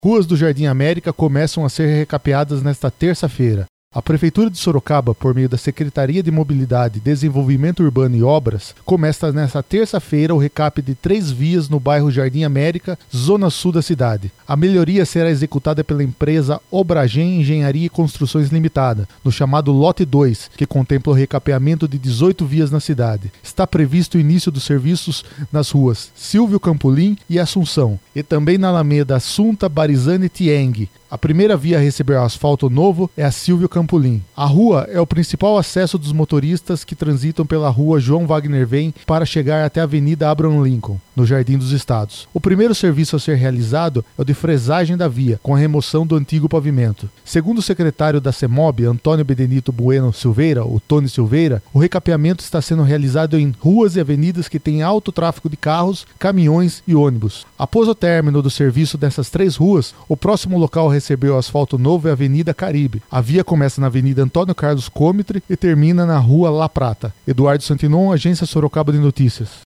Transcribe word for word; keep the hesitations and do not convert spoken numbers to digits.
Ruas do Jardim América começam a ser recapeadas nesta terça-feira. A Prefeitura de Sorocaba, por meio da Secretaria de Mobilidade, Desenvolvimento Urbano e Obras, começa nesta terça-feira o recap de três vias no bairro Jardim América, zona sul da cidade. A melhoria será executada pela empresa Obragen Engenharia e Construções Limitada, no chamado Lote dois, que contempla o recapeamento de dezoito vias na cidade. Está previsto o início dos serviços nas ruas Silvio Campolim e Assunção, e também na Alameda Assunta Barizani Tieng. A primeira via a receber asfalto novo é a Silvio Campolim. A rua é o principal acesso dos motoristas que transitam pela rua João Wagner Vem para chegar até a Avenida Abraham Lincoln, no Jardim dos Estados. O primeiro serviço a ser realizado é o de fresagem da via, com a remoção do antigo pavimento. Segundo o secretário da CEMOB, Antônio Bedenito Bueno Silveira, o Tony Silveira, o recapeamento está sendo realizado em ruas e avenidas que têm alto tráfego de carros, caminhões e ônibus. Após o término do serviço dessas três ruas, o próximo local a receber o asfalto novo é a Avenida Caribe. A via começa na Avenida Antônio Carlos Comitre e termina na Rua La Prata. Eduardo Santinon, Agência Sorocaba de Notícias.